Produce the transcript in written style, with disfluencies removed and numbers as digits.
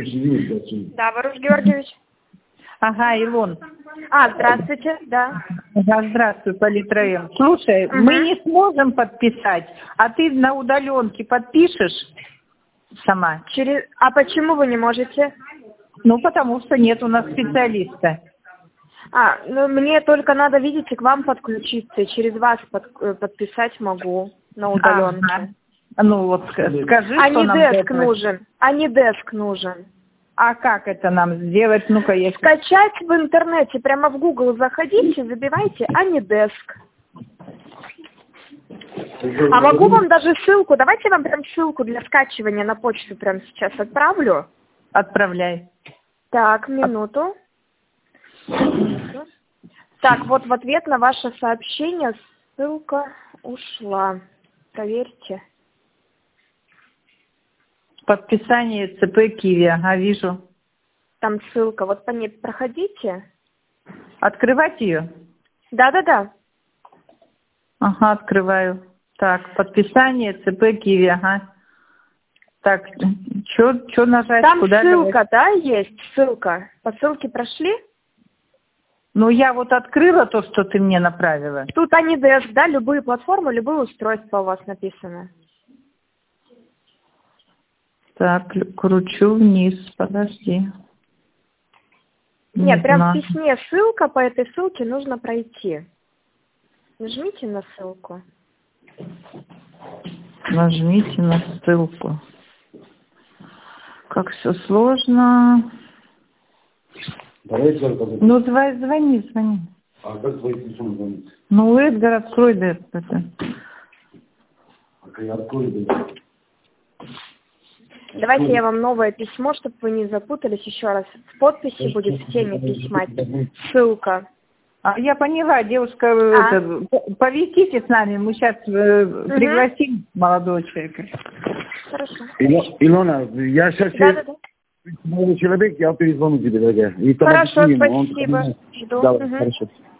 Да, Воруш Георгиевич. Ага, Илон. Здравствуйте, да. Да, здравствуй, Политраем. Слушай, мы не сможем подписать, а ты на удаленке подпишешь сама? А почему вы не можете? Ну, потому что нет у нас специалиста. Ну мне только надо, видите, к вам подключиться, и через вас подписать могу на удаленке. Ага. Ну вот скажи, что нам Анидеск нужен. Анидеск нужен. А как это нам сделать? Ну-ка, если... Скачать в интернете, прямо в Google заходите, забивайте Анидеск. А могу вам даже ссылку, давайте я вам прям ссылку для скачивания на почту прямо сейчас отправлю. Отправляй. Так, минуту. Так, вот в ответ на ваше сообщение ссылка ушла. Проверьте. Подписание ЦП Киви, ага, вижу. Там ссылка, вот по ней проходите. Открывать ее? Да. Ага, открываю. Так, подписание ЦП Киви, ага. Так, что нажать? Там куда ссылка, давать? да, есть ссылка. По ссылке прошли? Ну, я вот открыла то, что ты мне направила. Тут Анидеск, да, любые платформы, любые устройства у вас написано. Так, кручу вниз, подожди. Нет, прям в письме ссылка, по этой ссылке нужно пройти. Нажмите на ссылку. Нажмите на ссылку. Как все сложно. Давай, ну, звони. А как твой телефон звонит? Ну, Эдгар, открой да, это. Я открою, да. Давайте я вам новое письмо, чтобы вы не запутались еще раз. В подписи будет в теме письма ссылка. Я поняла, девушка, повезите с нами, мы сейчас пригласим молодого человека. Хорошо. Илона, я сейчас... Да. Молодой человек, я перезвоню тебе, дорогая. Хорошо, спасибо. Жду. Давай, хорошо.